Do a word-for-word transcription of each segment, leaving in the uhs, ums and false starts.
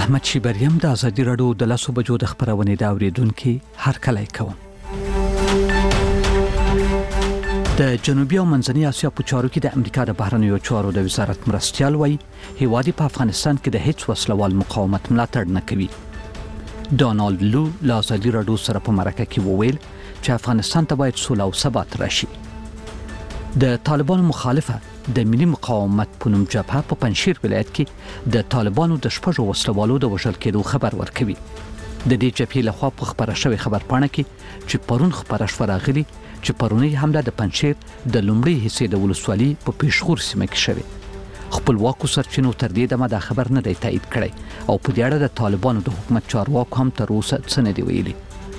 احمد شیبریم د ازادي راډیو د لاسو بجو د خبرونې دا اوریدونکو هر کله کوم. د جنوبي او منځنۍ اسیا په چارو کې د امریکا د بهرنیو چارو د وزارت مرستیال وایي هیواد په افغانستان کې د هیڅ وسلوال مقاومت ملاتړ نه کوي. ډونالد لو له ازادي راډیو سره په مرکه کې وویل چې افغانستان ته باید سوله او ثبات راشي. د طالبانو مخالفه د ملي مقاومت په نوم جبهه په پنځشیر ولایت کې د طالبانو د شپږو وسلوالو د وژل کېدو خبر ورکوي. د دې جبهې لخوا په خبره شوې خبرپاڼه کې چې پرون خبره شوه راغلي چې پرونی حمله د پنځشیر د لومړي حصے د ولسوالۍ په پیښور سیمه کې شوه. خپلواکو سرچینو تر دې دمه دا خبر نه دی تایید کړی او په دې اړه د طالبانو د حکومت چارواکو هم تر اوسه څه نه دی ویلي.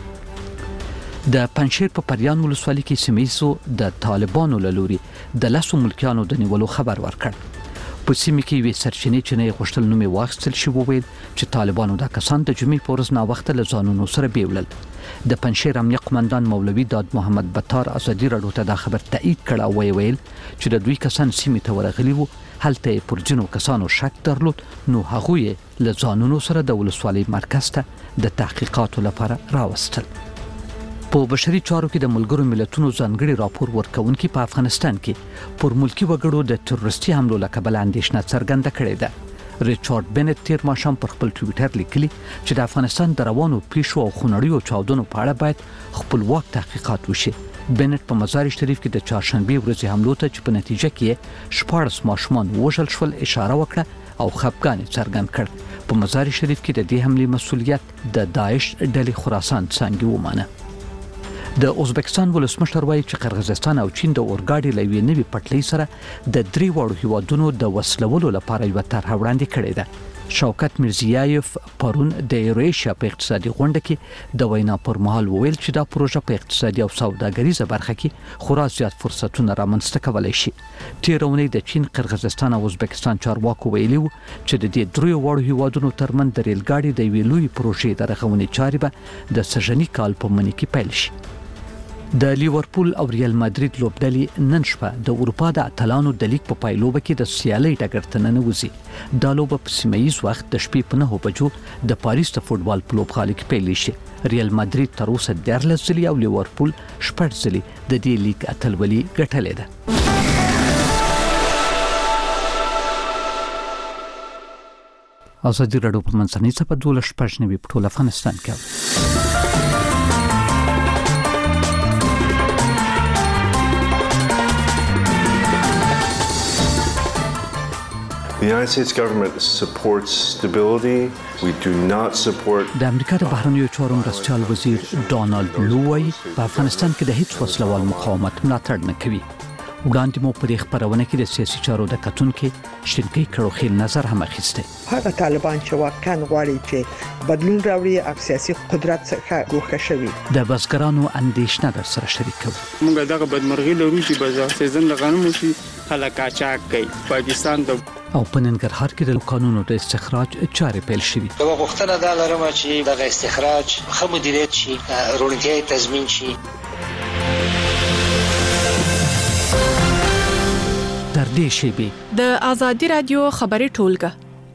د پنځشیر په پریان ولسوالۍ کې سیمېزو د طالبانو له لوري د لاسو ملکیانو د نیولو خبر ورکړ. په سیمه کې وی سرچینې چې نه غوښتل نومي واخیستل شي وویل چې طالبانو د کسان د جمعې په ورځ نا وخت له ځانونو سره بیولل. د پنځشیر امنیه قومندان مولوي داد محمد بطار ازادي راډیو ته دا خبر تایید کړ او ویل چې د دوی کسان سیمه ته ورغلي وو. هلته پر جنو کسانو شک درلود نو هغوی له ځانونو سره د ولسوالۍ مرکز ته د تحقیقاتو لپاره راوستل. په بشري چارو کې د ملګرو ملتونو ځانګړي راپور ورکونکي په افغانستان کې پر ملکی وګړو د تروریستي حملو له کبله اندېښنه څرګنده کړې ده. ریچارډ بنت تیر ماښام پر خپل ټویټر لیکلي چې د افغانستان د روانو پیښو او خونړیو چاودنو په اړه باید خپلواک تحقیقات وشي. بنت په مزار شریف کې د چهارشنبه ورځې حملو ته چې په نتیجه کې شپاړس ماشومان وژل شول اشاره وکړه او خفګان څرګند کړ. په مزار شریف کې د دې حملې مسؤلیت د داعش ډلې خراسان څنګه ومانه. د ازبکستان ولسمشر وایي چې قرغیزستان او چین د اورګاډي لوي نوي پټلۍ سره د درې وړو هیوادونو د وسلولو لپاره یو طرح وړاندې کړې ده. شوکت میرزیایف پرون د ایرویشیا په اقتصادي غونډه کې د وینا پر مهال وویل چې دا پروژه په اقتصادي او سوداګریزه برخه کې خورا زیات فرصتونه رامنځته کولای شي. تیرونی د چین، قرغیزستان او ازبکستان چارواکو ویلي وو چې د دې درې وړو هیوادونو ترمن د ریلګاډي د ویلوي پروژې د رغونې چارې به د سژنی کال په منځ کې پیل شي. د لیورپول او ریال مادرید لوبډلې نن شپه د اروپا د اتلانو د لیګ په پایلوبه کې د سیالۍ ډګر ته ننوځي. دا لوبه په سیمه‌ییز وخت د شپې په نهو بجو د پاریس د فوټبال په لوبغالي کې پیل شي. ریال مادرید تر اوسه دیارلس ځلې او لیورپول شپږ ځلې د دې لیګ اتلولي ګټلې ده. ازادي راډیو په منځنۍ صفحه دولس شپږ نوي په ټول افغانستان کې. The United States government supports stability. We do not support. د امریکا د بهرنیو چارو مرستیال وزیر ډونالد لو وایي په افغانستان کې د هیڅ وسلوال مقاومت ملاتړ نه کوي. وړاندې مو په دې خبرونه کې د سیاسي چارو د کتونکو شینکی کړو خیل نظر هم اخیسته. هغه طالبان چې واقعا غواړي چې بدلون راوړي او سیاسي قدرت څخه ګوښه شوي. د بزګرانو اندېښنه در سره شریکو. موږ دغه بدمرغي لرو چې بازار سیزن لغنمو شي خلک قاچاق کوي. پاکستان د او په ننګرهار کې د قانونو د استخراج چارې پیل شوې. دا غوښتنه ده لرم چې د استخراج ښه مدیریت شي، روڼتیا تضمین شي. در دې شیبې د ازادي رادیو خبري ټولګه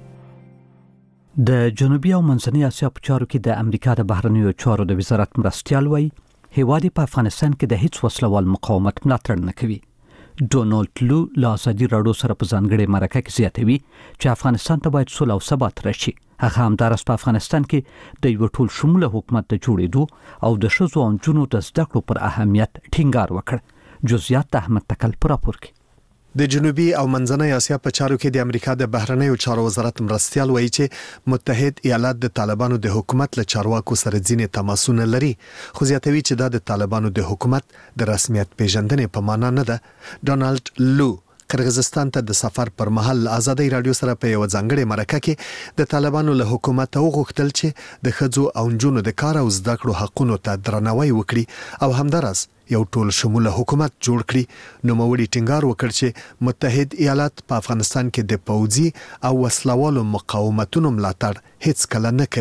د جنوبي او منځنۍ اسیا په چارو کې د امریکا د بهرنیو چارو د وزارت مرستیال وایي هیواد په افغانستان کې د هیڅ وسلوال مقاومت ملاتړ نه کوي. ډونالد لو له ازادي راډیو سره په ځانګړي مرکه کې زیاتوي چې افغانستان ته باید سوله او ثبات راشي. هغه همدارس په افغانستان کې د یو ټول شموله حکومت د جوړېدو او د ښځو او نجونو د زده کړو پر اهمیت ټینګار وکړ. جزئیات د احمد تکل پر راپور کې. د جنوبي او منځنۍ اسیا په چارو کې د امریکا د بهرنیو چارو وزارت مرستیال وایي چې متحد ایالات د طالبانو د حکومت له چارواکو سره ځینې تماسونه لري، خو زیاتوي چې دا د طالبانو د حکومت د رسمیت پیژندنې په معنا نه ده. ډونالد لو قرغیزستان ته د سفر پر مهال ازادي رادیو سره په یو ځانګړي مرکه کې د طالبانو له حکومت وغوښتل چې د ښځو او نجونو د کار او زده کړو حقونو ته درناوی وکړي او همدارس یو ټول شموله حکومت جوړ کړي. نو موري ټینګار وکړ چې متحد ایالات په افغانستان کې د پوځي او وسلوالو مقاومتونو ملاتړ هیڅ کله نه کوي.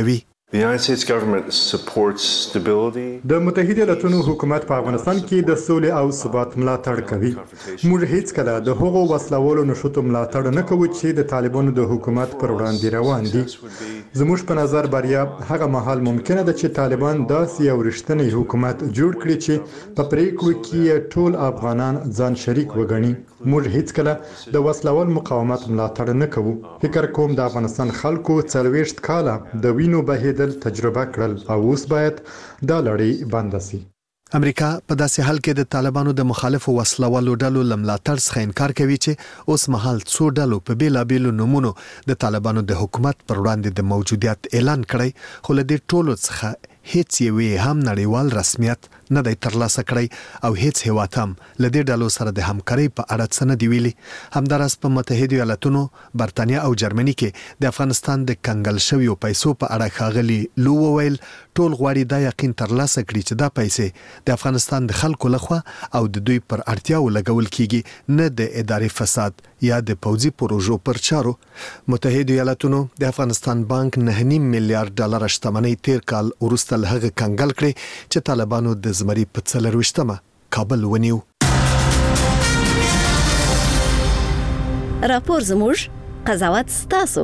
The United States government supports stability. د متحده ایالاتونو حکومت په افغانستان کې د سولې او ثبات ملاتړ کوي. موږ هیڅ کله د هغو وسلوالو نشوتو ملاتړ نه کوو چې د طالبانو د حکومت پر وړاندې روان دي. زموږ په نظر بریا هغه مهال ممکنه ده چې طالبان داسې یو رښتینی حکومت جوړ کړي چې په پریکړو کې ټول افغانان ځان شریک وګڼي. موږ هیڅ کله د وسلوال مقاومت ملاتړ نه کوو. فکر کوم د افغانستان خلکو څلوېښت کاله د وینو بهیدل تجربه کړل او اوس باید دا لړۍ بند شي. امریکا په داسې حال کې د طالبانو د مخالفو وسلوالو ډلو لملاتړ څخه انکار کوي چې اوس مهال څو ډلو په بیلابیلو نومونو د طالبانو د حکومت پر وړاندې د موجودیت اعلان کړی، خو له دې ټولو څخه هیڅ یوې هم نړیوال رسمیت نه دی ترلاسه کړی او هیڅ هیواد هم له دې ډلو سره د همکارۍ په اړه څه نه دی ویلي. همداراز په متحده ایالاتونو، برتانیا او جرمني کې د افغانستان د کنګل شویو پیسو په اړه ښاغلي لو وویل ټول غواړي دا یقین ترلاسه کړي چې دا پیسې د افغانستان د خلکو لخوا او د دوی پر اړتیاو لګول کیږي، نه د اداري فساد یا د پوځي پروژو پر چارو. متحده ایالاتونو د افغانستان بانک نه نیم میلیارډ ډالر شتمنۍ تیر کال وروسته له هغه کنګل کړي چې طالبانو د زمري په څلرویشتمه کابل ونیو. راپور زموږ، قضاوت ستاسو.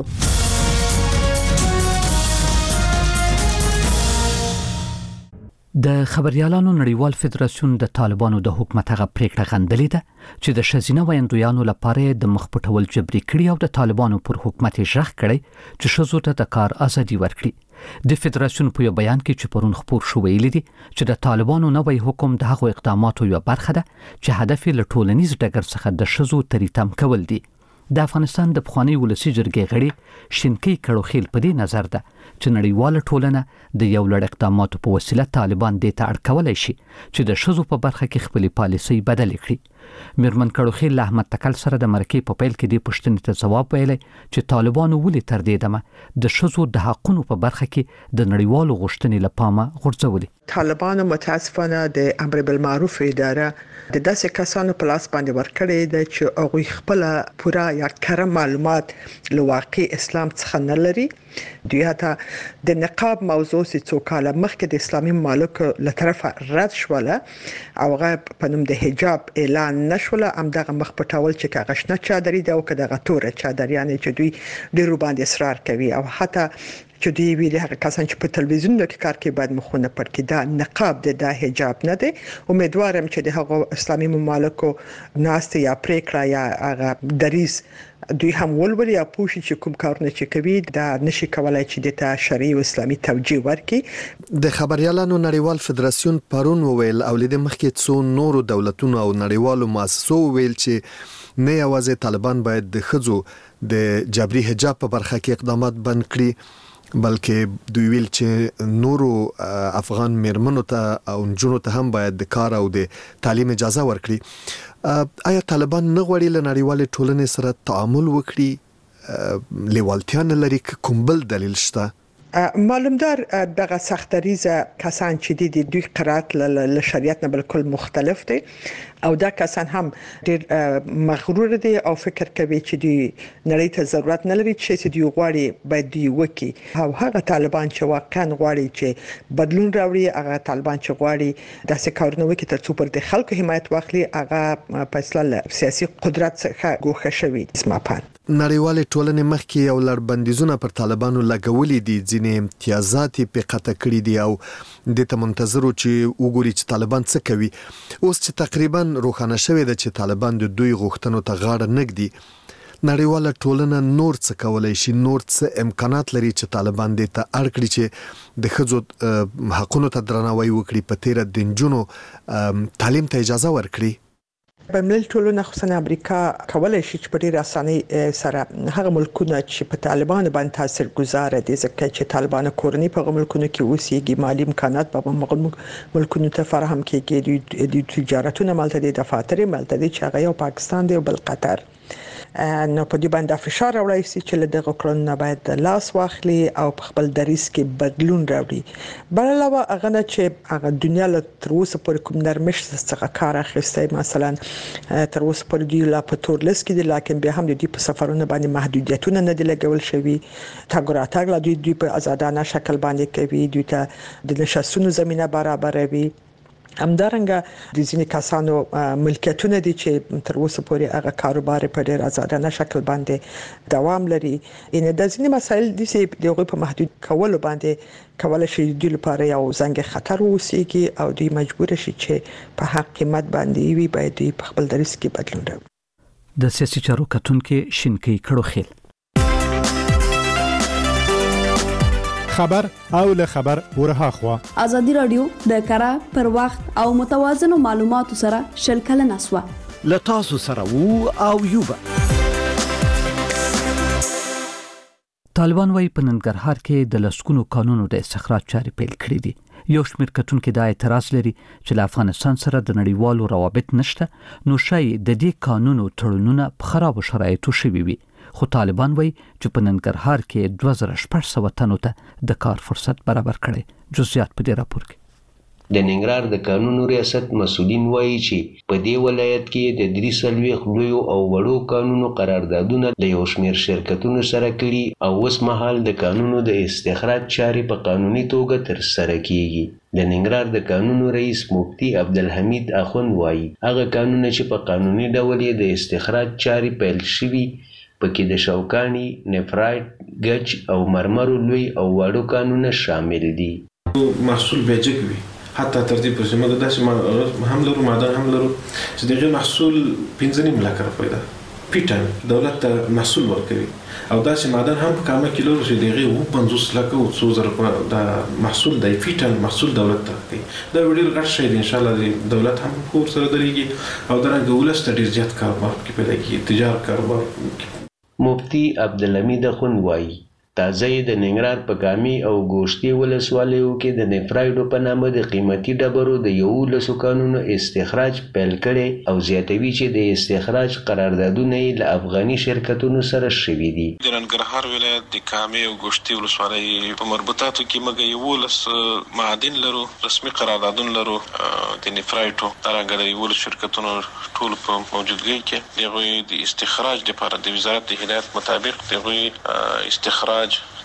د خبريالانو نړیوال فدراسیون د طالبانو د حکومت هغه پریکړه غندلې ده چې د شزینه ویندویانو لپاره د مخپټول جبري کړي او د طالبانو پر حکومت ژغ کړي چې شزو ته د کار ازادي ورکړي. د فدراسیون په بیان کې چې پرون خبر شو ویلي دي چې د طالبانو نوې حکم د هغو اقداماتو یو برخه ده چې هدف یې له ټولنیز ډګر څخه د شزو تریتم کول دي. د افغانستان د پخوانی ولسی جرګې غړي شینکی کړوخیل په دې نظر ده چې نړیواله ټولنه د یو لړ اقداماتو په وسیله طالبان دې ته اړ کولای شي چې د شزو په برخه کې خپل پالیسي بدل کړي. میرمن کړوخیل احمد تکل سره د مرکې په پیل کې د پښتنې ته جواب ویلی چې طالبانو ولې تر دې دمه د شزو د حقونو په برخه کې د نړیوالو غوښتنې لپاره غورځولي. طالبانو متاسفانه د امر بالمعروف اداره د داسې کسانو په لاس باندې ورکړې ده چې هغه خپل پوره یا کره معلومات له واقع اسلام څخه نه لري. دوی ته د نقاب موضوع چې څو کاله مخکې د اسلامي مملکو له طرفه رد شوله او هغه په نوم د حجاب اعلان نشوله، هم دغه مخ پټول چې کاغشنه چادري ده او کداغه توره چادریانه چې دوی ډیرو باندې اصرار کوي او حتی چې دی ویلي هغه کسان چې په تلویزیون کې کار کوي باید مخونه پټ کړي. دا نقاب دی، دا حجاب نه دی. امیدوارم چې د هغه اسلامي مملکو ناست یا پریکړه یا هغه دریس دوی هم ولولي یا پوښي چې کوم کارونه چې کوي دا نشي کولای چې د شرعي او اسلامي توجیه ورکړي. د خبريالانو نړیوال فدراسیون پرون وویل او لید مخکې څو نورو دولتونو او نړیوالو مؤسسو ویل چې نه یوازې طالبان باید د خځو د جبري حجاب په برخه کې اقدامات بند کړي، بلکې دوی ویل چې نورو افغان میرمنو ته او نجونو ته هم باید د کار او د تعلیم اجازه ورکړي. آیا طالبان نه غواړي له نړیوالې ټولنې سره تعامل وکړي؟ لیوالتیا نه لري که کوم بل دلیل شته؟ معلومدار دغه سختریزه کسان چې دي دوی قرات له شریعت نه بالکل مختلف دي او دا کسان هم ډیر مغرور دي او فکر کوي چې دوی نړۍ ته ضرورت نه لري چې دوی غواړي باید دوی وکي. او هغه طالبان چې واقعا غواړي چې بدلون راوړي، هغه طالبان چې غواړي داسې کارونه وکړي ترڅو پر د خلکو حمایت واخلي، هغه په اصل سیاسي قدرت څخه ګوښه شوی. اسما پان نړیوالې ټولنې مخکې یو لړ بندیزونه پر طالبانو لګولي دي، ځینې امتیازات په قطع کړي دي او د ته منتظرو چې وګوري چې طالبان څه کوي. اوس چې تقریبا روښانه شوې ده چې طالبان د دوی غوښتنو ته غاړه نږدي، نړیواله ټولنه نور څه کولای شي، نور څه امکانات لري چې طالبان دې ته اړ کړي چې د ښځو حقونو ته درناوی وکړي، په تیره د نجونو تعلیم ته اجازه ورکړي؟ بین‌المللي ټولنه خصوصا امریکا کولای شي چې په ډیره اسانۍ سره هغه ملکونه چې په طالبانو باندې تاثیرګذار دي، ځکه چې طالبان کورنۍ په ملکونو کې اوسېږي، مالی امکانات په ملکونو ته فراهم کیږي، د تجارتونو ملته دي، دفاتر ملته دي چې هغه یو پاکستان دی او بل قطر. نو په دې باندې فشار راوړی سي چې له دغه قانون باید لاس واخلي او په خپل دریس کې بدلون راوړي. بل علاوه هغه نه چې هغه دنیا له تر اوسه پورې کوم نرمش څخه کار اخیستی، مثلا تر اوسه پورې دی لا په تور لس کې دي، لکه بیا هم د دې په سفرونو باندې محدودیتونه نه دي لګول شوي. تاګ راتګ لا دوی دوی په آزادانه شکل باندې کوي، دوی ته د نشستونو زمينه برابروي. همدارنګه د ځینې کسانو ملکیتونه دي چې تر اوسه پورې هغه کاروبار په ډېر آزادانه شکل باندې دوام لري. ان د ځینې مسایل د سي دغه په محدود کولو باندې کولای شي د لپاره یو زنګ خطر وسیږي او دوی مجبور شي چې په حق قیمت باندې وي باید په خپل دریس کې بدلون راوړي. د سیاسي چارو کتونکو شینکی کړو خیل خبر او له خبر ورها خوا ازادي رادیو د کارا پر وخت او متوازنو معلوماتو سره شلکل نسوه ل تاسو سره وو او یوبا. طالبان وايي په ننګرهار کې د لسکونو قانونو د استخراج چاري پیل کړې دي. یو شمېر کتونکو د اعتراض لري چې له افغانستان سره د نړیوالو روابط نشته، نو شاید د دې قانونو تړونونه په خراب شرایطو شوي وي. خو طالبان وايي چې په ننګرهار کې دوه زره شپږ سوه تنو ته د کار فرصت برابر کړي. جزئیات په دې راپور کې. د ننګرهار د قانونو ریاست مسؤلین وایي چې په دې ولایت کې د درې څلوېښت لویو او وړو قانونو قراردادونه له یو شمېر شرکتونو سره کړي او اوس مهال د قانونو د استخراج چارې په قانوني توګه ترسره کیږي. د ننګرهار د قانونو رئیس مفتي عبدالحمید اخوند وایي هغه قانونونه چې په قانوني ډول یې د استخراج چارې پیل شوي پکې د شوکانی، نفرایټ، ګچ او مرمرو لوی او واړو قانونونه شامل دي. محصول بیجک وي حتی تر دې پورې موږ داسې هم لرو معدن هم لرو چې دغه محصول پنځه نیم لک روپۍ ده. پیټن دولت ته محصول ورکوي او داسې معدن هم په کامه کیلو چې دغه و پنځوس لک او څو زره د محصول دی پیټن محصول دولت ته کوي. دا ډېر غټ شی دی. ان شاء الله دولت هم خور سره درېږي او درنګ ولست ډېر زیات کاروبار کې پیدا کیږي، تجارت کاروبار. مفتی عبدالحمید اخوند وایي تازه د ننګرهار په کامي او ګوشتي ولسوالیو کې د نفرایډو په نامه د قیمتي ډبرو د یولسو کانونو استخراج پیل کړي او زیاتوي چې د استخراج قراردادونه یې له افغاني شرکتونو سره شوي دي. د ننګرهار ولایت د کامي او ګوشتي ولسوالۍ په مربوطاتو کې موږ یولس معادن لرو، رسمي قراردادونه لرو د نفرایډو دغه د یولس شرکتونو ټول په موجودګۍ کې دغوی د استخراج لپاره د وزارت د هدایت مطابق دغوی استخراج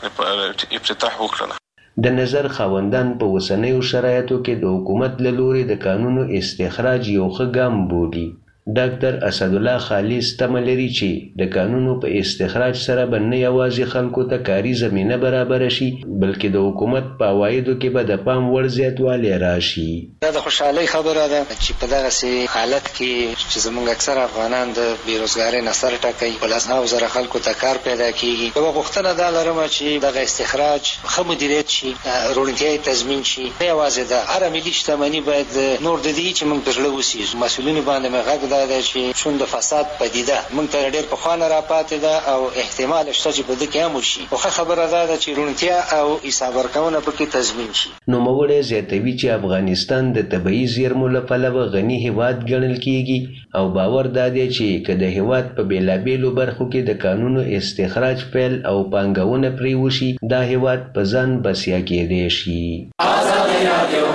افتتاح وکړه. د نظر خاوندان په اوسنیو شرایطو کې د حکومت له لوري د قانونو استخراج یو ښه ګام بولي. ډاکټر اسدالله خالص تمه لري چې د قانونو په استخراج سره به نه یوازې خلکو ته کاري زمینه برابره شي بلکې د حکومت په عوایدو کې به د پام وړ زیاتوالی راشي. دا د خوشحالۍ خبره ده چې په دغسې حالت کې چې زموږ اکثر افغانان د بېروزګارۍ نه سر ټکوي په لسهاو زره خلکو ته کار پیدا کیږي. یوه غوښتنه دا لرم چې دغه استخراج ښه مدیریت شي، روڼتیا یې تضمین شي. نه یوازې د هره ملي شتمني باید نور د دې چې موږ په زړه وسیږو. مسؤلینو باندې مې غږ دا ده چې چون د فساد پدیده موږ ته ډېر پخوانه راپاتې ده او احتمال شته چې په دې کې هم وشي. خو ښه خبره دا ده چې روڼتیا او حساب ورکونه پکې تضمین شي. نوموړی زیاتوي چې افغانستان د طبیعي زیرمو له پلوه غني هیواد ګڼل کیږي او باور دا دی چې که د هیواد په بېلابېلو برخو کې د قانونو استخراج پیل او پانګونه پرې وشي دا هیواد په ځان بسیا کېدی شي. ازادي رادیو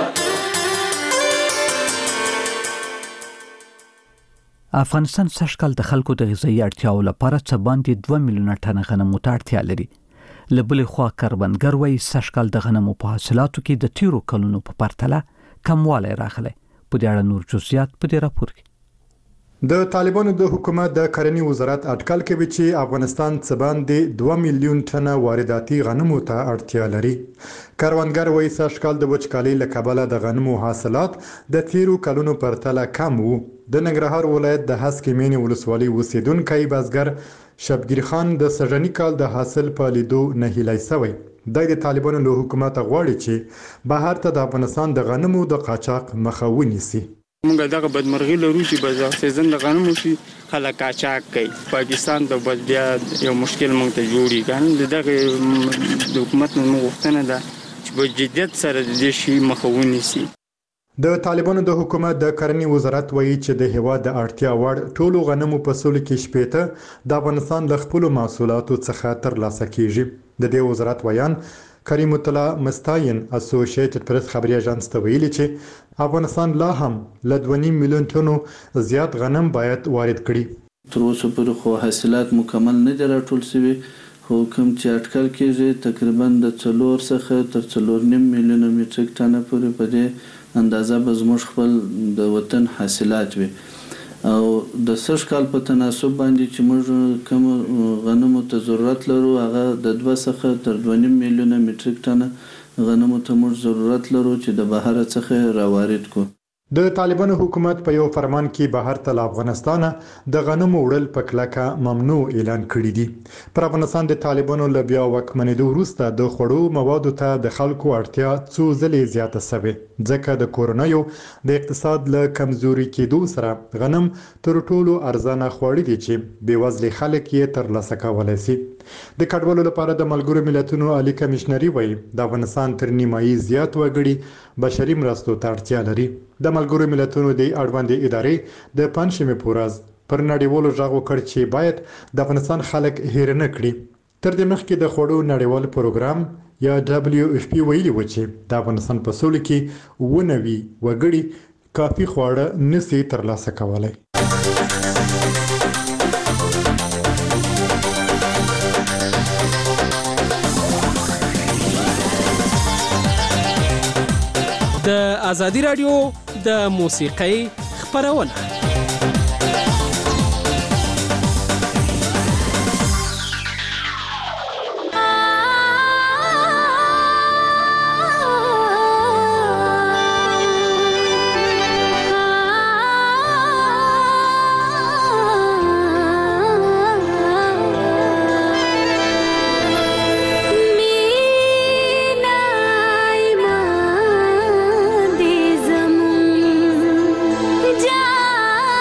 افغانستان سږکال د خلکو د غذایي اړتیاو لپاره څه باندې دوه میلیونه ټنه غنمو ته اړتیا لري. له بلې خوا کروندګر وايي سږکال د غنمو په حاصلاتو کې د تیرو کلونو په پرتله کموالی راغلی. په دې اړه نور جزئیات په دې راپور کې. د طالبانو د حکومت د کرنې وزارت اټکل کوي چې افغانستان څه باندې دوه میلیون ټنه وارداتي غنمو ته اړتیا لري. کروندګر وايي سږکال د وچکالۍ له کبله د غنمو حاصلات د تیرو کلونو پرتله کم وو. د ننګرهار ولایت د هسکې مینې ولسوالۍ اوسیدونکی بزګر شبگیر خان د سږني کال د حاصل په لیدو نهیلی سوی. د طالبانو له حکومت غواړي چې بهر ته د افغانستان د غنمو د قاچاق مخه ونیسي. موږ دغه بدمرغي لرو چې بازار سیزن د غنمو شي خلک قاچاق کوي. پاکستان ته بس بیا یو مشکل موږ ته جوړي کنه. دغه د حکومت نه غوښتنه ده چې په جدیت سره د دې شي مخه ونیسي. د طالبانو د حکومت د کرنې وزارت وایي چې د هیواد د اړتیا وړ ټولو غنمو فصلو کې شپېته د افغانستان له خپلو محصولاتو څخه ترلاسه کیږي. د دې وزارت ویان کریم الله مستاین اسوسییټډ پریس خبري اژانس ته ویلي چې افغانستان لا هم له دوه نیم میلیون ټنو زیات غنم باید وارد کړي. تر اوسه پورې خو حاصلات مکمل نه دي راټول شوي، خو کوم چې اټکل کېږي تقریبا د څلور څخه تر څلور نیم میلیونه میټریک ټنه پورې په دې اندازه به زموږ خپل د وطن حاصلات وي. او د سږ کال په تناسب باندې چې موږ کوم غنمو ته ضرورت لرو هغه د دوه څخه تر دوه نیم میلیونه میټریک ټنه غنمو ته موږ ضرورت لرو چې د بهر څخه راوارد کړو. د طالبانو حکومت په یو فرمان کې بهر ته له افغانستانه د غنمو وړل په کلکه ممنوع اعلان کړي دي. پر افغانستان د طالبانو له بیا واکمنېدو وروسته د خوړو موادو ته د خلکو اړتیا څو ځلې زیاته شوې، ځکه د کورونیو د اقتصاد له کمزوري کېدو سره غنم تر ټولو ارزانه خواړه دي چې بېوزلي خلک یې ترلاسه کولی شي. د کډوالو لپاره د ملګرو ملتونو عالی کمشنري وایي د افغانستان تر نیمایي زیات وګړي بشري مرستو ته اړتیا لري. د ملګرو ملتونو د اړوندې ادارې د پنځشنبې په ورځ پر نړیوالو غږ وکړ چې باید د افغانستان خلک هیر نه کړي. تر دې مخکې د خوړو نړیوال پروګرام یا دبلیو اف پی ویلي و چې د افغانستان په سولو کې اووه نوي وګړي کافي خواړه نشي ترلاسه کولی. د ازادي رادیو د موسیقۍ خپرونه. जा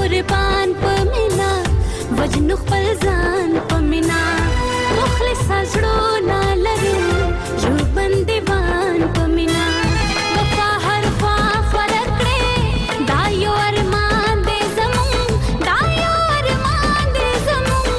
قربان پمینا وجنو خپل ځان پمینا مخلص زړونه لرو جو بندوان پمینا وفا هر خوا فرق کړې دا یو ارمان دې زمون دا یو ارمان دې زمون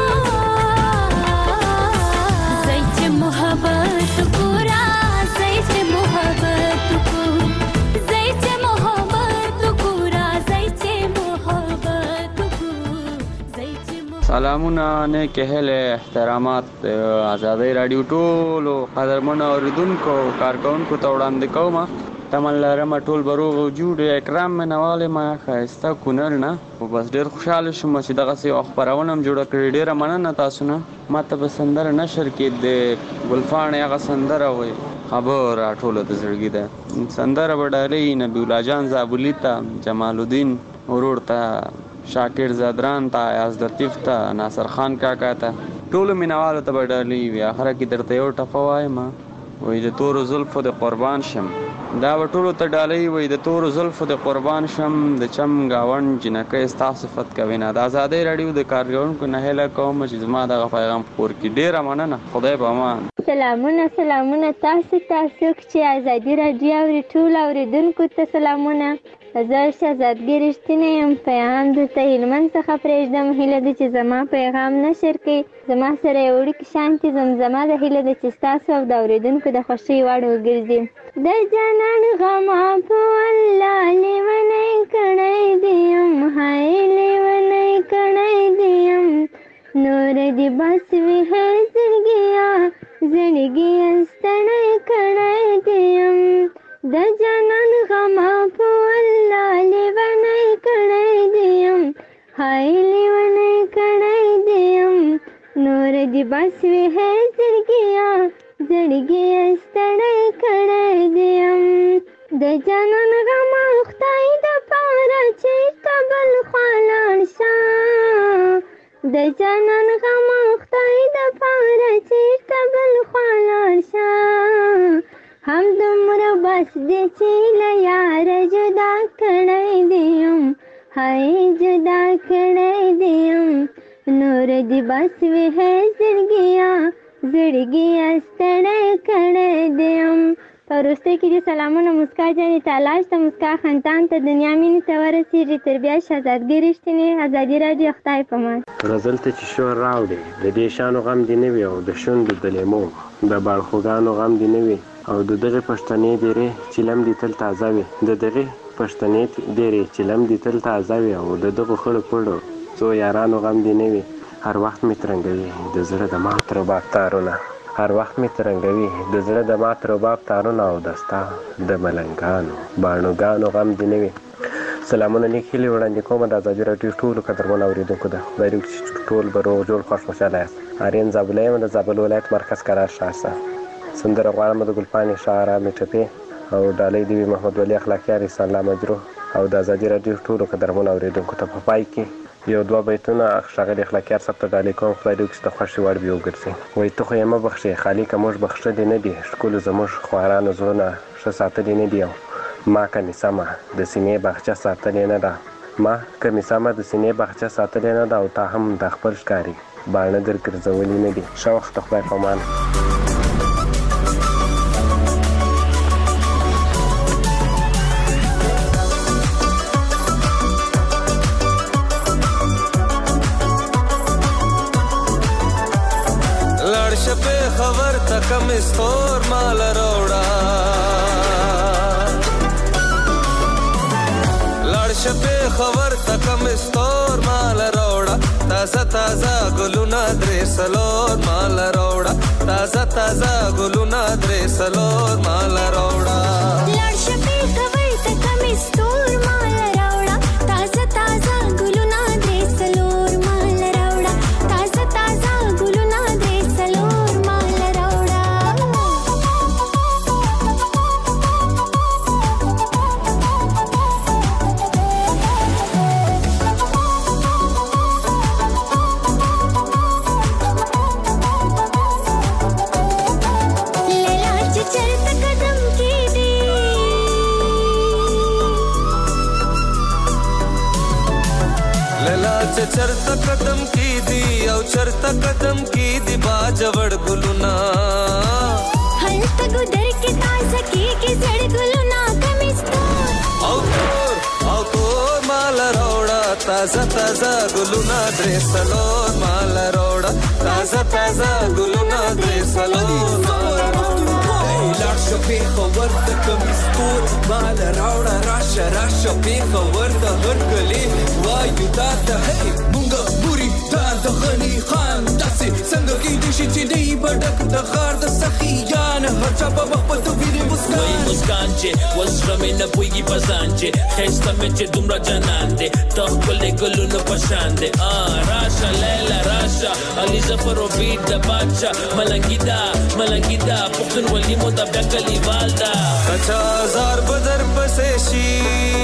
زای چې محبت پورا زای چې محبت کو زای چې محبت پورا زای چې محبت کو زای چې سلامونه نیک اهل احترامات آزادۍ رادیو ټولو قدرمنو اوریدونکو کارکونکو ته وړاندې کوم تمن لرم ټول بروغ وجود اکرام منواله ما خاسته کونر نه او بس ډیر خوشاله شوم چې دغه سي خبرونه هم جوړ کړی ډیره مننه تاسو نه ماته به سندر نشر کې د ګلفان هغه سندر وي خبر ټول د زړګي ده سندر وډالې نبی الله جان زابلی ته جمال الدین ورور ته شاکر زادران ته یاز لطیف ته ناصر خان کاکا ته ټول مینوالو ته وډالې وی اخره کې درته یو ټپه وایم وای د تور زلفو د قربان شم دا ټولو ته ډالې وای د تور زلفو د قربان شم د چم گاون جنکه ستا صفت کوي نه د آزادۍ رادیو د کارګرونکو نه هله کوم چې زما د پیغام خور کې ډیره مننه خدای به امان سلامونه سلامونه تاسو تاسو چې آزادۍ رادیو اوري ټول اوریدونکو ته سلامونه زه شهزادګۍ رښتینی یم پیغام درته هلمند څخه پرېږدم هیله ده چې زما پیغام نشر کړئ زما سره یو وړوکې شانتې زمزمه ده هیله ده چې ستاسو او د اورېدونکو د خوښۍ وړ وګرځي د جانان غمه په والله لیونی کړی دې یم هی لیونی کړی دې یم نور دې بس وي هی زړګیا زړګیا ستړی کړی دې یم د جانان غمه په والله لیونی کړی دې یم هی لیونی کړی دې یم نور دې بس وي هی زړګیا زړګیا ستړی کړی دې یم د جانان غمه خدای د پاره چې کابل خوا لاړ شه د جانان غمه خدای د پاره چې کابل خوا لاړ شه هم دومره بس دې چې له یاره جدا کړی دې یم هی جدا کړی دې یم نور دې بس وي هی زړګیا زړګیا ستړی کړی دې یم په وروستۍ کې دې سلامونه مسکا جانې تالاش ته مسکا خندان ته دنیا مینې ته ورسېږي تر بیا شهزادګۍ رښتینې ازادي راډیو خدای په امان غزل ته چې شور راوړې د دې شانو غم دې نه وي او د شونډو د لیمو د باړخوګانو غم دې نه وي او د دغې پښتنې ډېرې چیلم دې تل تازه وي د دغې پښتنې ډېرې چیلم دې تل تازه وي او د دغو خړو پړو څو یارانو غم دې نه وي هر وخت مې ترنګوي د زړه د مات رباب تارونه هر وخت مې ترنګوي د زړه د مات رباب تارونه او د ستا د ملنګانو باڼوګانو غم دې نه وي سلامونه نیک هیلې وړاندې کومه د ازادي راډیو ټولو قدرمنو اورېدونکو ده خدای دې وکړي چې ټول به روغ جوړ خوښ خوشحاله یاست آرین زابله یم د زابل ولایت مرکز قرار ښار سندره غواړم د ګلپانې شاعره مې ټپې او ډالۍ دې وي محمد ولي اخلاقیار احسان الله مجروح او د ازادي راډیو ټولو قدرمنو اورېدونکو ته په پای کې یو دوه بیتونه ښاغلي اخلاقیار صاحب ته ډالۍ کوم خدای دې وکړي چې د خوښې وړ وي وګرځي وایي ته خو یې مه بخښې خالقه موږ بخښلي نه دي ښکلو زموږ خوارانو زړونه ښه ساتلي نه دي او ما کمې سمه د سینې باغچه ساتلې نه ده ما کمې سمه د سینې باغچه ساتلې نه ده او تا هم د خپل ښکاري باڼه در ګرځولي نه دي ښه وخت خدای په امان شپه خبر تکم استور مال روڑا لړ شپه خبر تکم استور مال روڑا تازه تازه ګلونه درې سلور مال روڑا تازه تازه ګلونه درې سلور مال روڑا لړ شپه خبر تکم استور مال روڑا تازه تازه ګلونه درې سلور مال روڑا تازه تازه ګلونه درې سلور مال روڑا لیلا چې چرته قدم کې چې چرته قدم کی دی او چرته قدم کی دی باجوړ ګلونا هلته ګدر کې تازه کیږي زړ ګلونا کمستور او تور او تور مال روړه تازه تازه ګلونا درې سلور مال روړه تازه تازه ګلونا درې سلور مال روړه لاړ شو په خبر د کمستور مال راوړه راشه راشه په خبر د هر کلی وایو تا ته هي مونږ بوري تا د غني خان داسې څنګه کې دي چې دی بډک د غار د سخیان هر چا په وخت په ویری مسکان وای مسکان چې وسره مې نه پويږي پسان چې خسته مې چې دومره جنان دې ته خپل ګلونو پشان دې ا راشه لیلا راشه علي ظفر او بیت د بادشاہ ملنګیدا ملنګیدا پښتون ولي مو د بکلی والدا کچا زار بدر پسې شي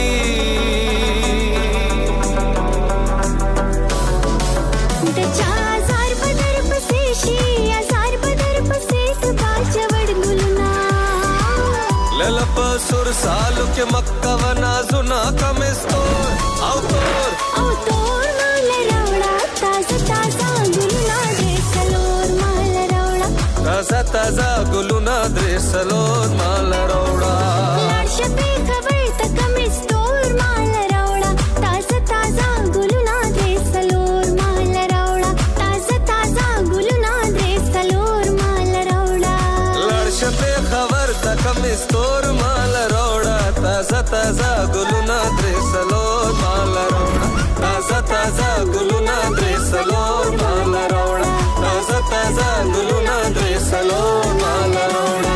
د چا زار بدر پسې شي زار بدر پسې سبا چوړ ګلنا لل په سر سالو کې مکه ونا زنا کمستور او تور او تور مال راوړه تازه تازه ګلنا دې سلور مال راوړه تازه تازه ګلونا درې سلور مال راوړه لاړ شپې خبر ته کمستور مال راوړه تازه تازه ګلنا دې سلور مال راوړه تازه تازه ګلنا دې سلور مال راوړه لاړ شپې خبر ته کمستور مال راوړه تازه تازه ګلونا درې سلور مال راوړه تازه تازه ګلونا درې سلور مال راوړه تازه تازه ګلونا درې سلور مال راوړه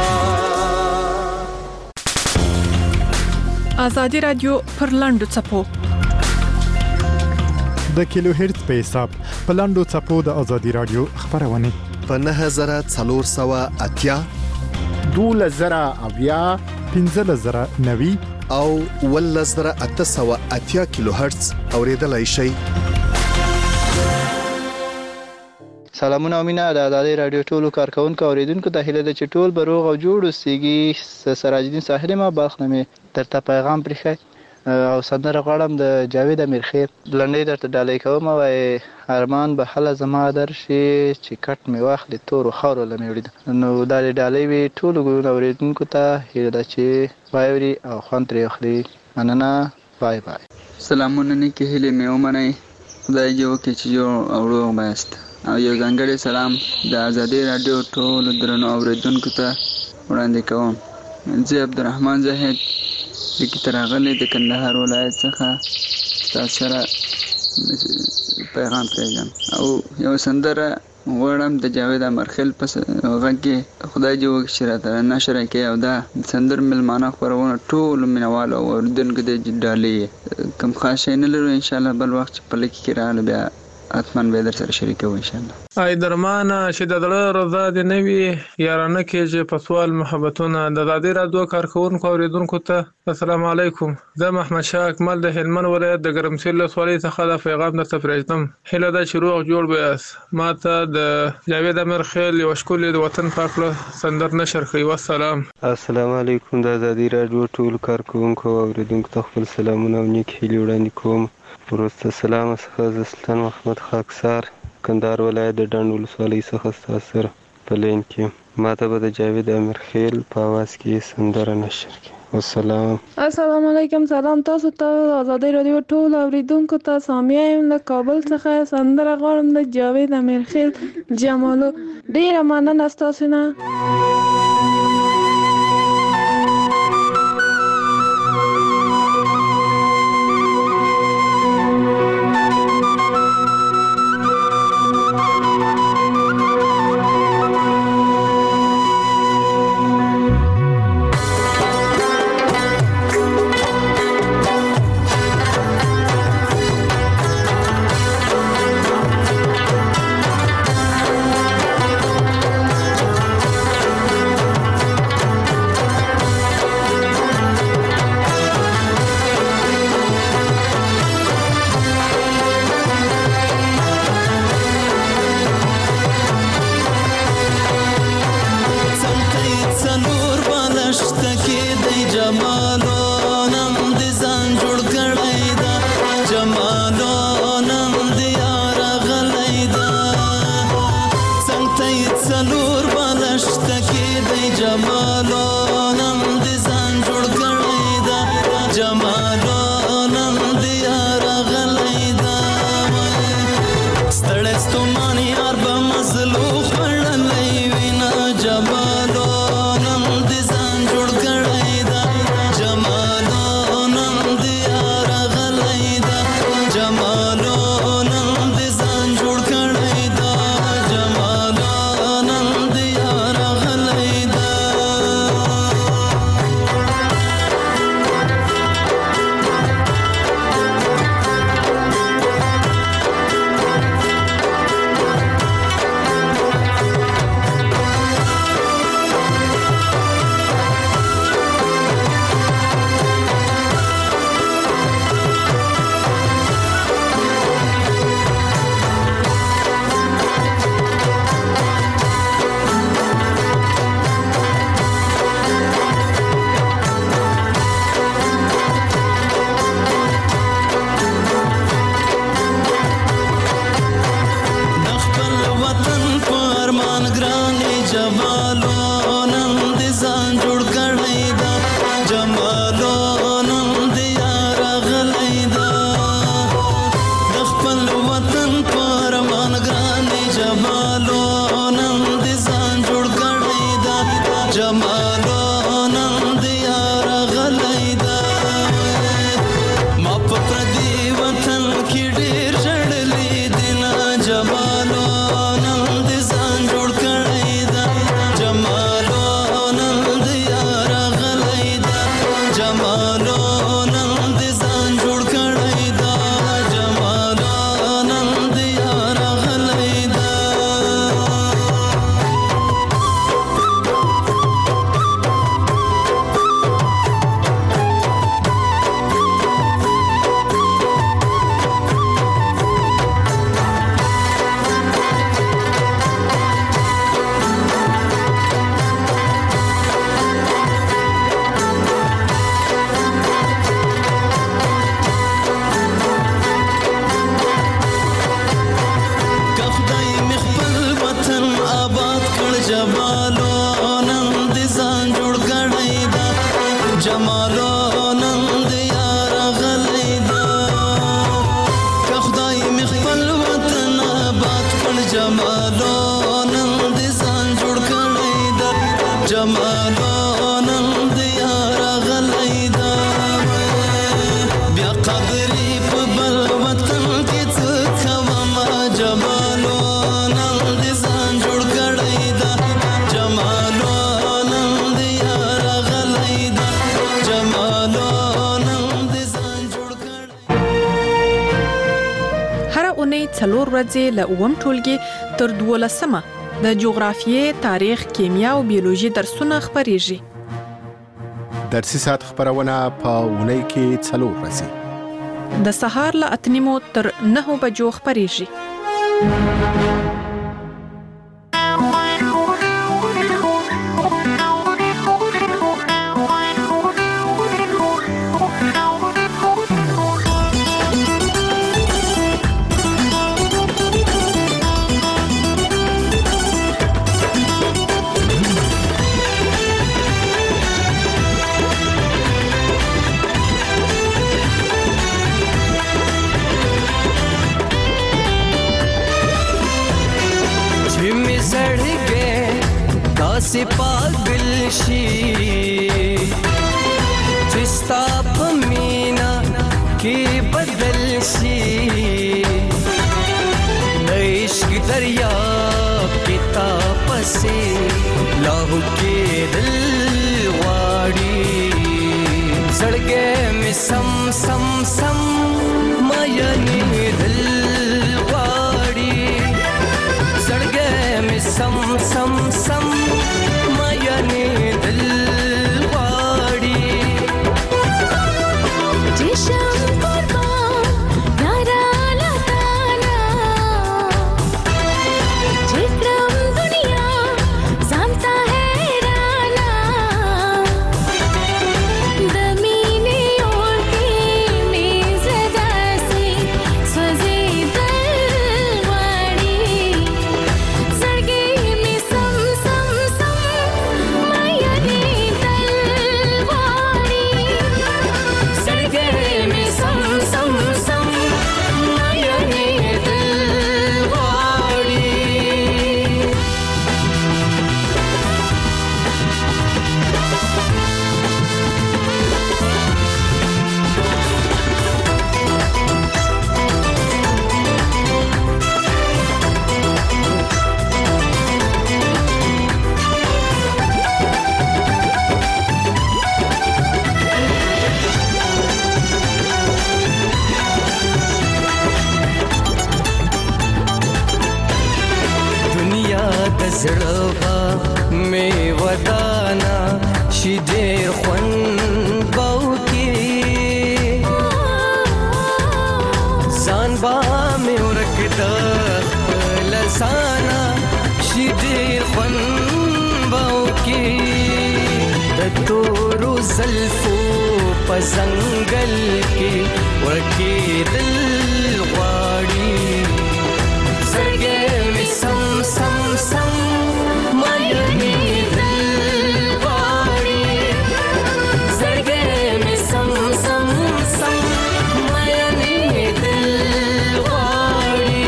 آزادي رادیو پر لاندو چپو د کیلو هرتز په حساب په لاندو چپو د آزادي رادیو خبرونه په نه هزار څلور سوه اتیا دوله زره اویا پنځه زره نوي او ول زره اته سوه اتیا کیلو هرتز اوریدلای شي. سلامونه او مینه د آزادي رادیو ټولو کارکونکو اوریدونکو ته هیله ده چې ټول به روغ او جوړ اوسئ. سراج الدین ساحل ما باخنمه ترته پیغام پرخه او سندره غواړم د جاوید امیرخیل لنډۍ درته ډالۍ کوم وای ارمان به حل زما در شي چې کټ می واخلې تور خاور لمه وړي نو دا ډالۍ وی ټول ګورو اوریدونکو ته هیله ده چې وایوري او خوان ترې اخلي. مننه. بای بای. سلامونه نیکی هیله مې ومنئ. خدای جو کې چې جو او روغ بایست او یو ځانګړی سلام د آزادي رادیو ټول درنو اوریدونکو ته وړاندې کوم. زه عبدالرحمن زاهد د کتراغلې د کندهار ولایت څخه تاسو سره پیغام پرېږدم او یو سندره غواړم د جاوید امرخیل په غږ کې خدای دې وکړي چې راته نشر کړي او دا سندر ملمانه خپرونه ټول مینوالو او اوریدونکو ته ډالۍ کوم خاص شی نه لرو ان شاء الله بل وخت په لکه کې رااله بیا اتمن به در سره شریکو ان شاء الله. ای درمانه چې د دړه رضا دې نه وي یارانه کې چې په سوال محبتونه د آزادي رادیو کارکونکو اوریدونکو ته السلام علیکم. زه محمد شاه اکمل د هلمند ولایت د ګرمسیر ولسوالۍ څخه د پیغام درته پرېږدم. هیله ده چې روغ جوړ بیاست. ما ته د جاوید امیرخیل یو ښکلې د وطن پاک له سندر نشر کړي. والسلام. السلام علیکم. د آزادي رادیو ټول کارکونکو اوریدونکو ته خپل سلامونه او نیک هیلې وړاندې کوم. وروسته سلام څخه د سلطان محمد خاکسار کندهار ولایت د ډنډ ولسوالۍ څخه ستاسو سره په لین کې ما ته به د جاوید امیرخیل په اواز کې سندره نشر کړي. والسلام. السلام علیکم. سلام تاسو ته آزادي رادیو ټول اوریدونکو ته سامیه یم له کابل څخه سندره غواړم د جاوید امیرخیل جمالو. ډیره مننه ستاسو نه. هر اونۍ څلور ورځې له اووم ټولګي تر دولسمه د جغرافیې، تاریخ، کیمیا او بیولوژي درسونه خپریږي. درسي ساعت خبرونه په اونۍ کې څلور ورځې د سهار له اته نیمو تر نهو بجو خپریږي. से पागल शी जिस्ता पमीना के बदल शी इश्क दरिया के तापसे लाहू के दिल वाड़ी सड़गे में सम सम सम मायने दिल वाड़ी सड़गे में सम सम सम मायने दिल वाड़ी जिशम कुर्बान नारा लताना जिक्रम दुनिया जानता है राना दमीने और के मेज दासी सजे दिल वाड़ी सड़गे में सम सम सम मायने दिल वाड़ी सड़गे में सम सम सम मायने दिल वाड़ी दुनिया दजड़वा में वदाना शिदेर खुन बाउकी जानबा में उरकदा लसाना शिदेर खुन बाउकी दतोरो ज़ल्फो पजंगल के उरके दिल वाड़ी सड़गे में सम सम सम मायने दिल वाड़ी सड़गे में सम सम सम मायने दिल वाड़ी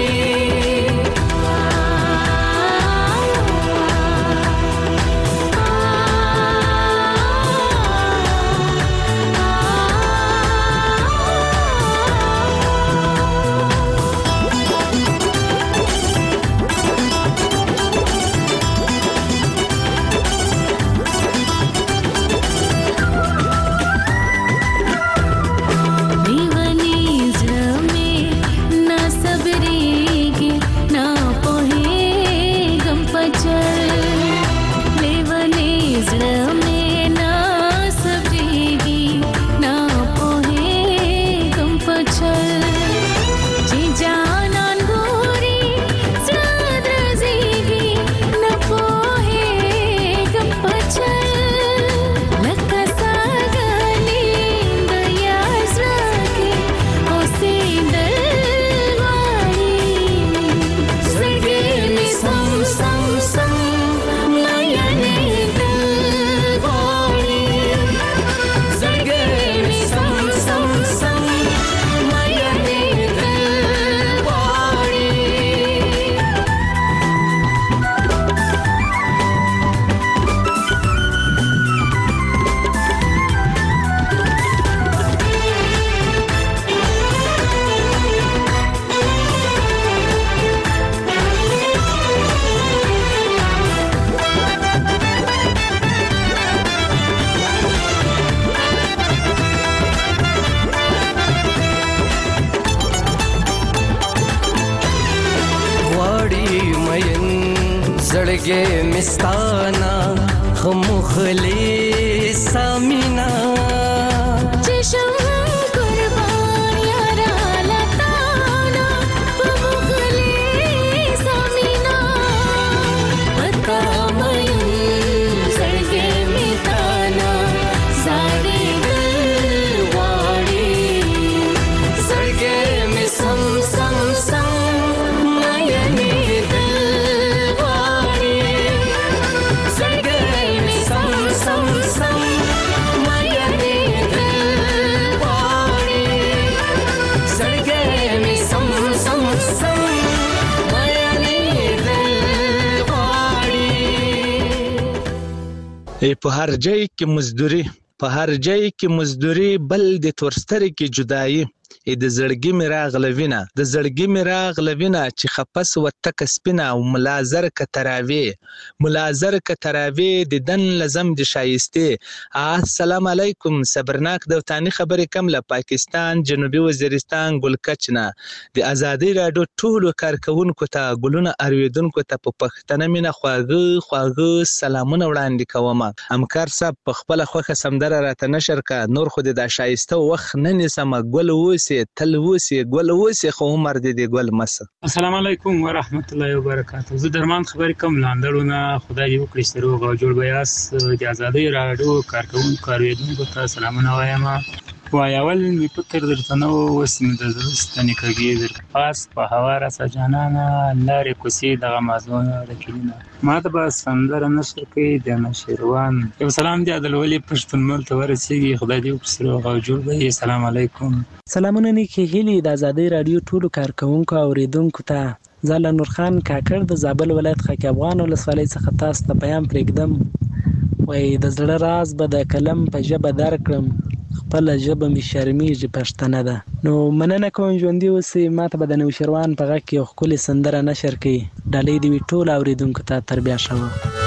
زړګې مستانا خمخلي سامینا چشم قربان یارا لتانا خمخلي سامینا پتا مې زړګې مستانا زاري دلواړي زړګې مې سم سم سم په هر ځای کې مزدوري په هر ځای کې مزدوري بل د تورستري کې جدایي د زړګي مې راغلوینه د زړګي مې راغلوینه چې خپس وتک سپینه او ملازر ک تراوی ملازر ک تراوی د دن لزم د شایسته السلام علیکم صبرناک دوتانی خبرې کم له پاکستان جنوبي وزیرستان ګلکچنه د ازادي راډیو ټولو کارکونکو ته ګلونه ارویدونکو ته په پښتنه مینه خواږه خواږه سلامونه وړاندې کوم همکار صاحب په خپل خوخه سمدره راته نشر کا نور خو د شایسته وخت نه نسم ګل وسی تل وسی ګل وسی خو عمر دې ګل مس السلام علیکم ورحمت الله وبرکاته زه درمان خبرې کوم لاندړونه خدای دې وکړي ستروغ او جوړ بیاس د ازادي راډیو کارکونکو کاروونکو ته سلامونه وایم وای اول می فکر درته نو وسم د زړستنې کېږي در پاس په هوا را سجانانا لارې کوسي دغه مازونه رکینه ما ته به سندره نشر کوي د نشروان یو سلام دی عادل ولی پښتون مل ته ورسیږي خدای دې وکړي او جوړ به السلام علیکم سلامونه نیکی هیلی د ازادي راډیو ټولو کارکونکو اوریدونکو ته زال نور خان کاکړ د زابل ولایت خاک افغان ولسوالۍ څخه تاسو ته پیغام پرېږدم وای د زړه راز به د کلم په ژبه درکړم خپل ژبه می شرمیږي پښتنه ده نو مننه کوم ژوندۍ اوسئ ماته به د نوشروان په غږ کې یو ښکلې سندره نشر کړي ډالۍ دې وي ټولو اورېدونکو ته تربیه شوه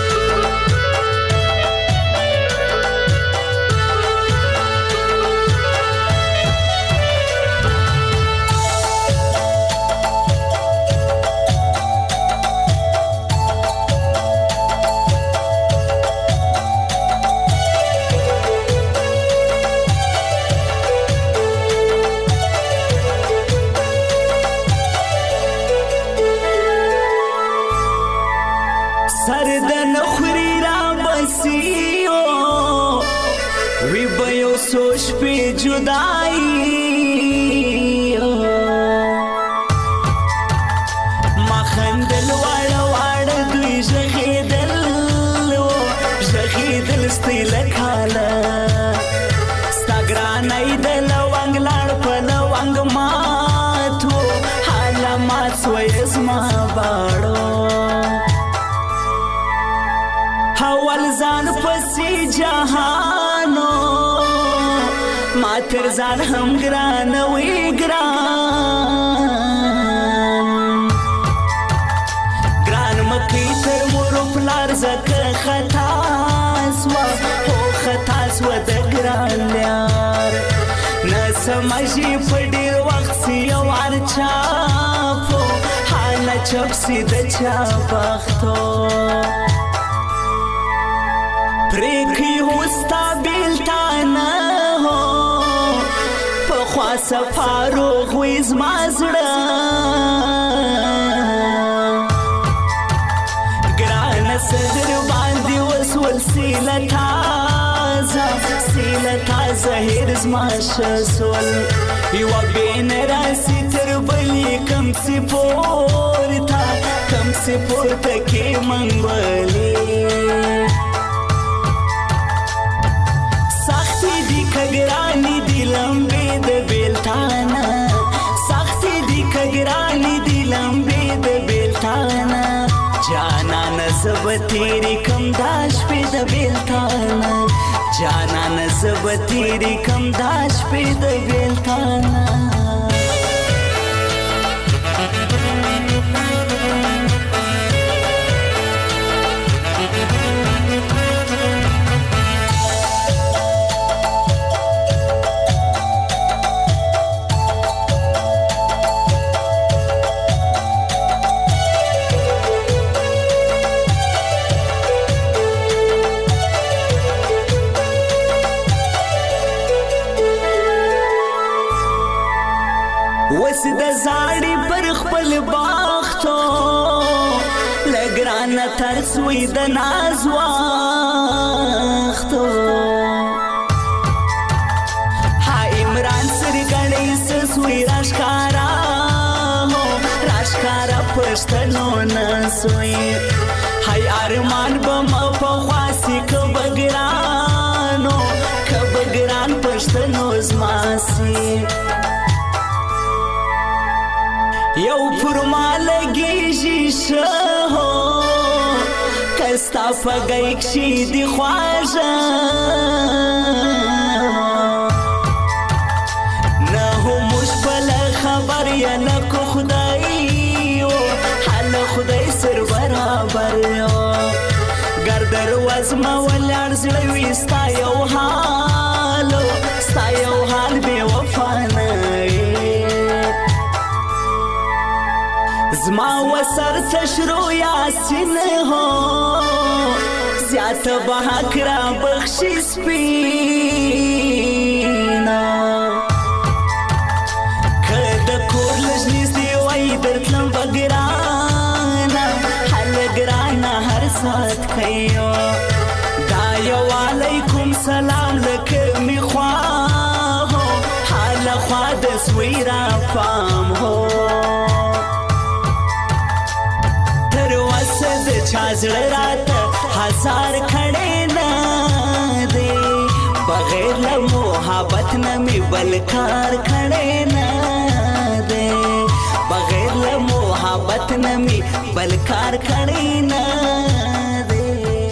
تر ځان هم ګران وی ګران ګران مکی تر مور پلار زکه خطا سوا او خطا سوا د ګران یار نه سمجي په ډیر وخت سی او ارچا په حال چپ سی د چا بختو پریکي هوستا بیلتانه خاصه فاروق ویز مازړه ګران صدر باندې وسول سیله تازه سیله تازه هرز ماشسول یو بین راسی تر بلی کم سی پورتا کم سی پورتا کې منګولې سختي دی کګرانی دی لمبه د بیلتانا سختي دی کګرانی دی لمبه د بیلتانا جانا نزب تیری کم داش په د بیلتانا جانا نزب تیری کم داش په د بیلتانا زاړي پر خپل باختو لګران ترسوي د ناز وختو ها عمران سرګړې سوي راشکارا راشکارا پښتنو نسوي هاي ارمان بم په خاصي کبګرانو کبګران پښتنو زماسي یو فرمالګي شهو کستا فګای کشي دی خواجه نه هو مشبل خبر یا نه کو خدای او حال خدای سر برابر یو ګردر وزما ولر زړه وستا یو حال ستا یو حال به وفا نه زما وسر تشرو یاسین هو زیات بحق را بخشی سپینا کد کور لجنیز دی وی درتلم بگرانا حل گرانا هر سات کئیو دایو علیکم سلام لکمی خواهو حال خواد سویرا پام هو چازړه رات هزار کړي نه دي بغیر له محبت نه می بلکار کړي نه دي بغیر له محبت نه می بلکار کړي نه دي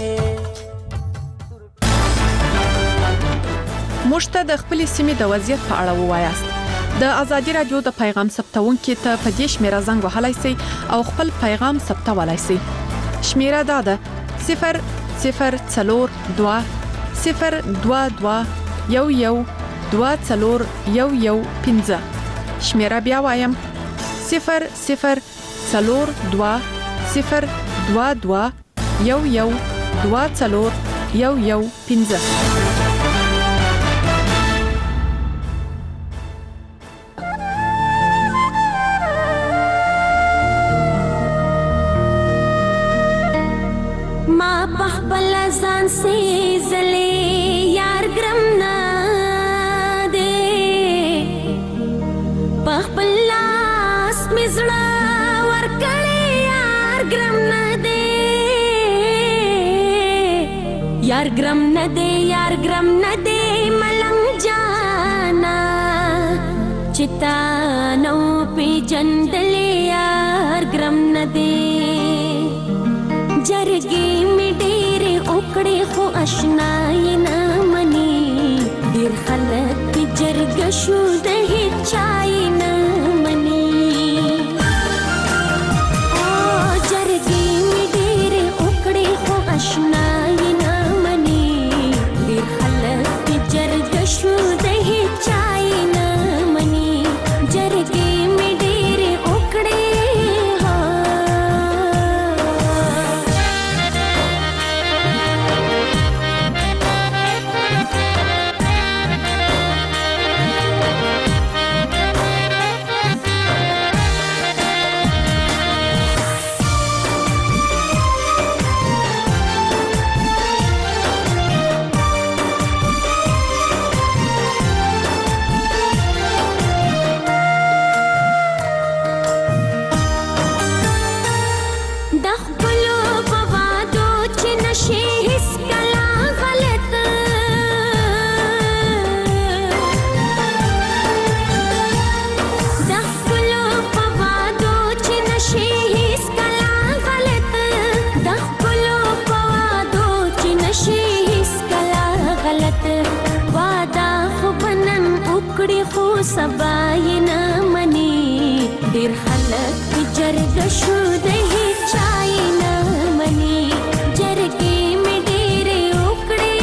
مشته د خپل سیمې د وضعیت په اړه ووایاست د ازادي رادیو د پیغام ثبتونکو ته په دې شمیره زنګ وهلای شئ او خپل پیغام ثبتولای شئ شمیره دا ده صفر صفر څلور دوه صفر دوه دوه یو یو دوه څلور یو یو پنځه شمیره بیا وایم صفر صفر څلور دوه صفر دوه دوه یو یو دوه څلور یو یو پنځه ځان سي زلي یار ګرم نه دي پخپل لاس مزړه ور کړی یار ګرم نه دي یار ګرم نه دي یار ګرم نه دي ملنګ جانا چتا نو پی جندل یار ګرم نه دي جرګي می ډېرې وکړې خو اشنای نه مني ډېر خلک په جرګه شو د هیچای نه مني او جرګي می ډېرې وکړې خو اشنای نه مني ډېر خلک په جرګه شو د هیچای نه مني جرګي می ډېرې وکړې سبای نه مني ډېر خلک جرګه شو د هیچای نه مني جرګې می ډېرې وکړې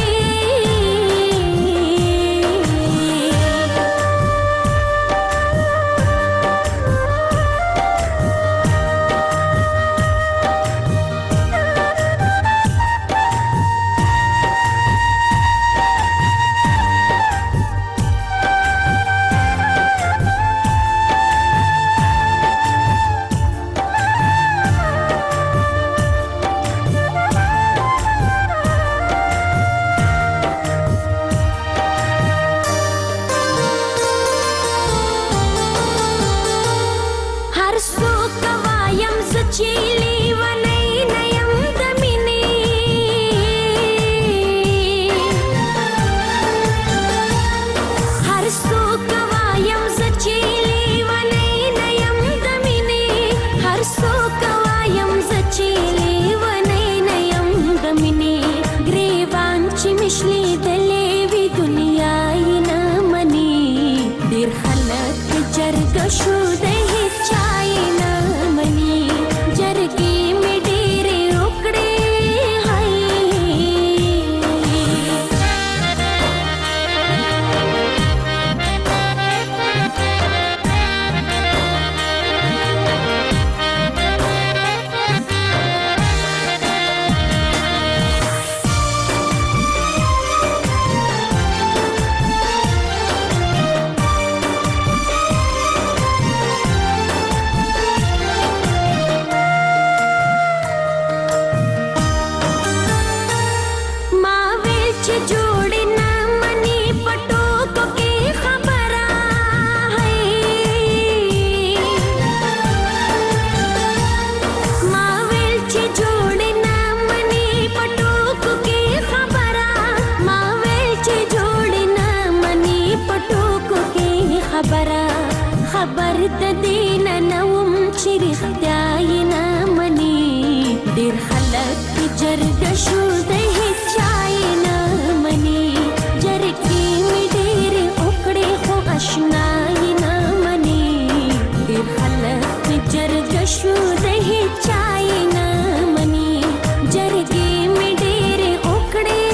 خبر د دین نوم چې رښتیا یې نه مني ډېر خلک جرګه شو د هیڅ چا یې نه مني جرګې مې ډېرې وکړې خو اشنا یې نه مني ډېر خلک جرګه شو د هیڅ چا یې نه مني جرګې مې ډېرې وکړې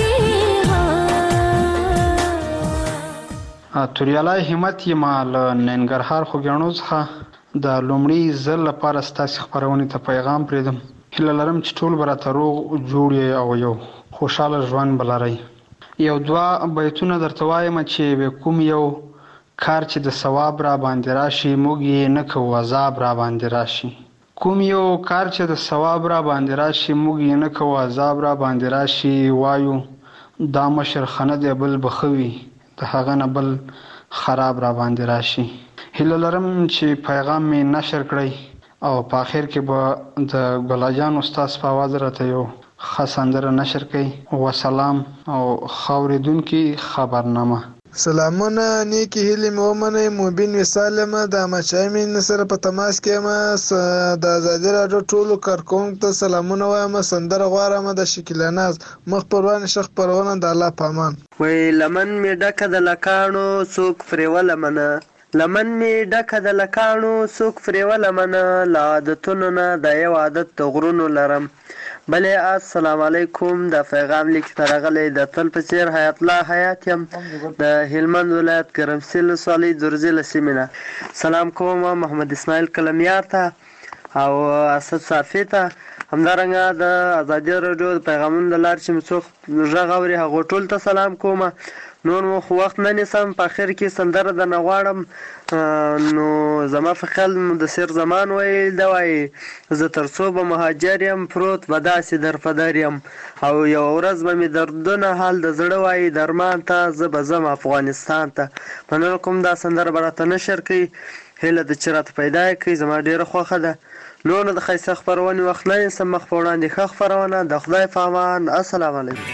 توریالی همت یم له ننګرهار خوږیاڼو څخه د لومړي ځل لپاره ستاسې خپرونې ته پیغام پرېږدم. هیله لرم چې ټول به راته روغ جوړ او یو خوشحاله ژوند به لرئ. یو دوه بیتونه درته وایم چې کوم یو کار چې د ثواب را باندې راشي موږ یې نه کوو عذاب را باندې راشي. کوم یو کار چې د ثواب را باندې راشي موږ یې نه کوو عذاب را باندې راشي وایو دا مشر خنه دی بل بخوي د هغه نه بل خراب را باندې راشي. هیله لرم چې پیغام مې نشر کړئ او په آخر کې به د ګلاجان استاد په आवाज راته یو ښه سندره نشر کړئ. وسلام او ښه اورېدونکي خبرنامه. سلامونه نیکی هیلې مې ومنئ. مبین وصال یم د احمدشاه امین سره په تماس کې یم. د ازادي راډیو ټولو کارکوونکو ته سلامونه وایم. سندره غواړم د شکیلا ناز مخ پروان شخ پروانه د الله پامان. وای لمن مې ډکه د لکانو څوک پرېوله منه لمن مې ډکه د لکانو څوک پرېوله منه له عادتونو نه د یو عادت د غرونو لرم. بلې السلام علیکم. د پیغام لیک ته راغلی د تل په څېر حیات الله حیات یم د هلمند ولایت ګرمسیر ولسوالۍ درزي له سیمې نه. سلام کوم محمد اسماعیل کلمیار ته او اسد صافي ته همدارنګه د ازادي راډیو د پیغامونو د لارې چې مې څوک غږ اوري هغو ټولو ته سلام کوم. نور مو خو وخت نه نیسم په اخر کې سندره درنه غواړم نو زما په خیال مدثر زمان ویل ده وایي زه تر څو به مهاجر یم پروت به داسې در په در یم او یوه ورځ به مې دردونه حال د زړه وایي درمان ته زه به ځم افغانستان ته. مننه کوم دا سندره به راته نشر کوي هیله ده چې راته پیدا یې کوي زما ډېره خوښه ده. نور نو د ښایسته خپرونې وخت نه نیسم مخ په وړاندې ښه خپرونه د خدای په امان. السلام علیکم.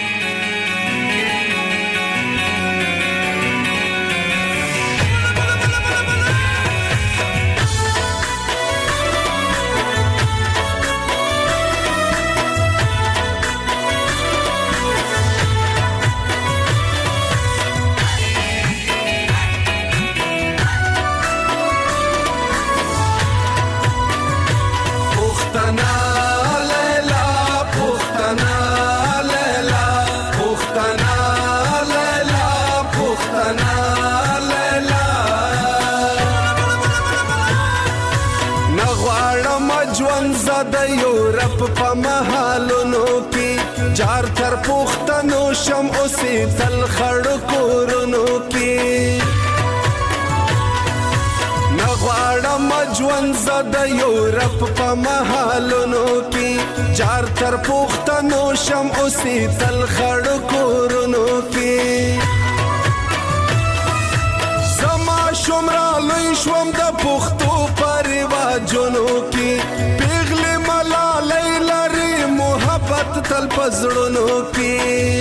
په محلونو کې جار تر پښتنو شم اوسې تل خړ کورونو کې نه غواړم ژوند زده یورپ په محلونو کې جار تر پښتنو شم اوسې تل خړ کورونو کې زما شمرا لوی شوم د پښتو په رواجونو کې تل پزړونو کې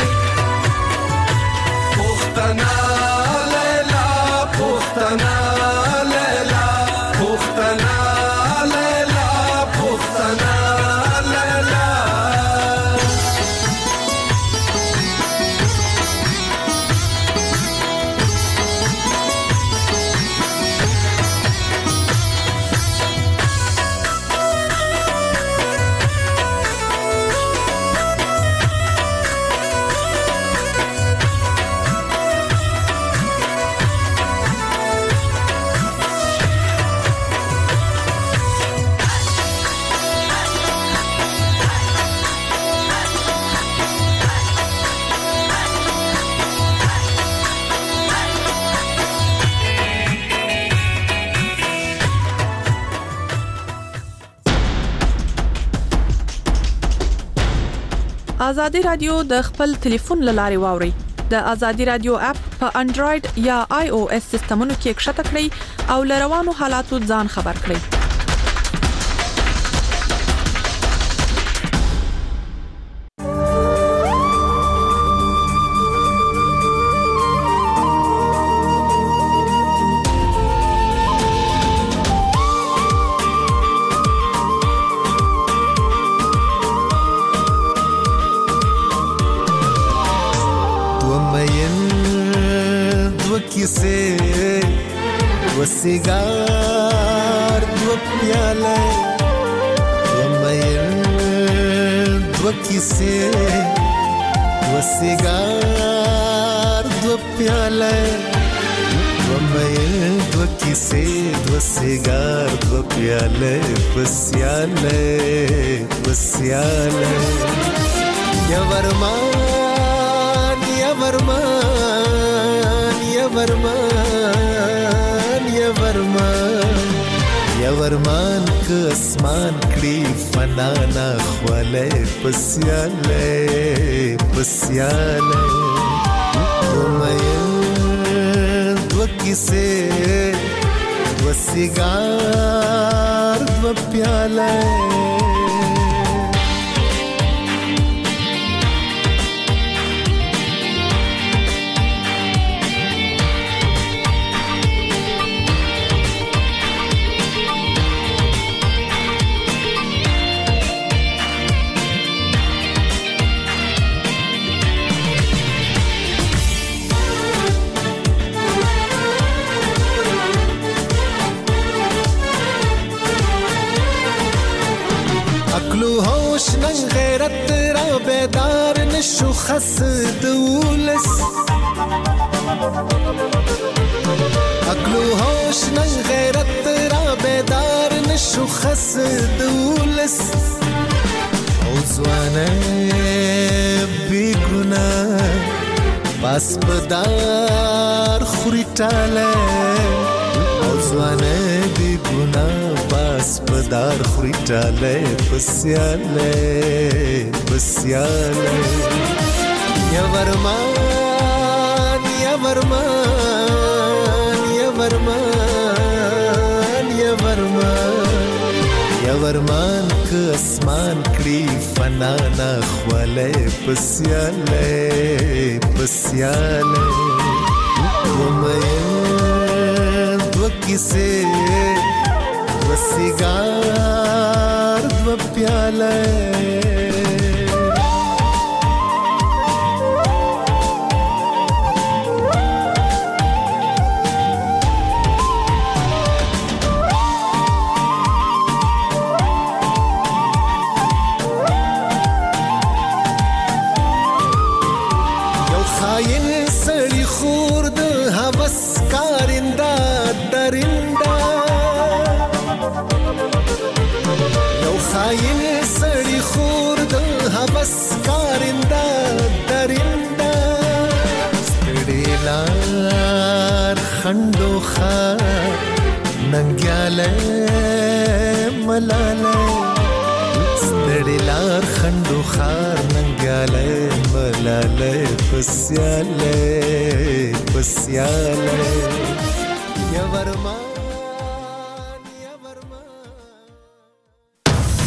پښتنا لیلا پښتنا لیلا پښتنا لیلا پښتنا لیلا ازادي رادیو د خپل ټلیفون لاري واوري د ازادي رادیو اپ په انډراید یا آی او اس سیستمونو کې ښکته کړئ او لروانو حالاتو ځان خبر کړئ. سیگار دو پیاله دو مین دو کیسه دو سیگار دو پیاله دو مین دو کیسه دو سیگار دو پیاله بسیاله بسیاله یا ورمان یا ورمان یا ورمان یا ورمان یا ورمان که اسمان کړي فنا نه خواله پسیاله پسیاله دو مین دو کیسه دو سیگار دو پیاله غیرت را بیدار نشو خس دولس عقل و هوش نن غیرت را بیدار نشو خس دولس او زوانه بی گناه باس بدار خوری تاله او زوانه بی گناه باس بدار خوری تاله بسیاله بسیاله یا ورمان یا ورمان یا ورمان یا ورمان یا ورمان که اسمان کړي فنا نه خواله بسیاله بسیاله دو مین دو کیسه دو سیگار دو پیاله خاين سړی خور د حبس کارنده درنده ستړي لار خندو خار ننګاله ملاله ستړي لار خندو خار ننګاله ملاله پسیاله پسیاله یا ورما